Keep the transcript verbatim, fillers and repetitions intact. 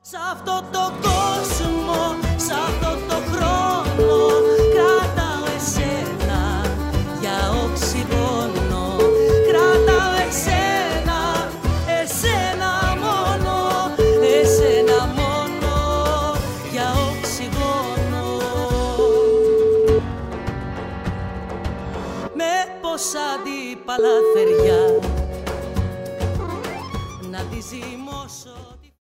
Σ' αυτό το κόσμο, σ' αυτό το χρόνο κρατάω εσένα για οξυγόνο. Κρατάω εσένα, εσένα μόνο, εσένα μόνο για οξυγόνο. Με πόσα αντίπαλα θεριά να τη ζυμώσω.